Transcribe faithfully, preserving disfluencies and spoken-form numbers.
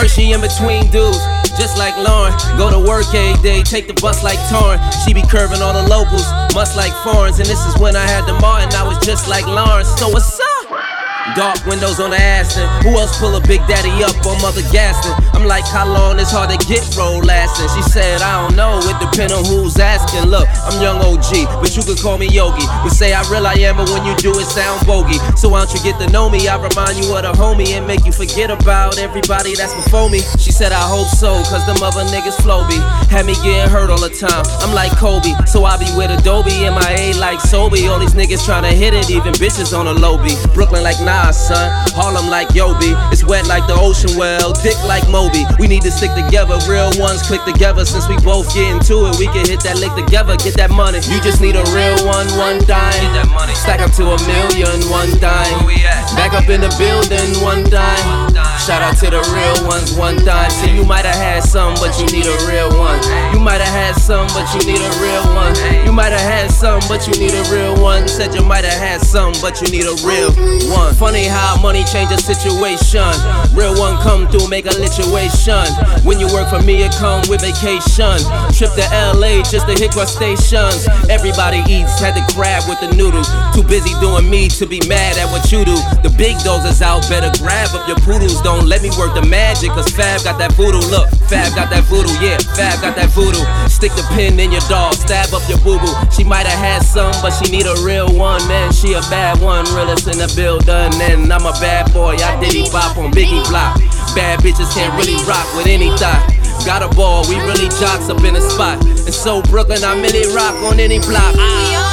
Heard she in between dudes, just like Lauren. Go to work every day, take the bus like Torrin. She be curving all the locals, must like foreigns. And this is when I had the Martin, I was just like Lawrence. So what's up? Dark windows on the Aston. Who else pull a Big Daddy up on Mother Gaston? I'm like, how long it's hard to get roll lasting? She said, I don't know, it depend on who's asking. Look, I'm young O G, but you could call me Yogi. We say I real I am, but when you do it sound bogey. So why don't you get to know me? I remind you of the homie and make you forget about everybody that's before me. She said, I hope so, cause them other niggas flow be. Had me getting hurt all the time, I'm like Kobe. So I be with Adobe, M I A like Sobe. All these niggas tryna hit it, even bitches on a low beat. Brooklyn like Nah, son, Harlem like Yobi. It's wet like the ocean well, dick like Moby. We need to stick together, real ones click together. Since we both get into it, we can hit that lick together. Get that money, you just need a real one, one dime. Get that money, stack up to a million, one dime. Where we at? Back up in the building, one dime. Shout out to the real ones, one dime. See, you might have had some, but you need a real one. You might have had some, but you need a real one. You might have had some, but you need a real one. Said you might have had some, but you need a real one. Funny how money change a situation. Real one come through, make a lituation. When you work for me, it come with vacation. Trip to L A just to hit crustaceans. Everybody eats, had to grab with the noodles. Too busy doing me to be mad at what you do. The big dogs is out, better grab up your poodles. Don't let me work the magic, cause Fab got that voodoo. Look, Fab got that voodoo, yeah, Fab got that voodoo. Stick the pin in your dog, stab up your boo-boo. She might have had some, but she need a real one. Man, she a bad one, realest in the building. And I'm a bad boy, I diddy bop on Biggie Block. Bad bitches can't really rock with any thought. Got a ball, we really jocks up in the spot. And so Brooklyn, I really rock on any block.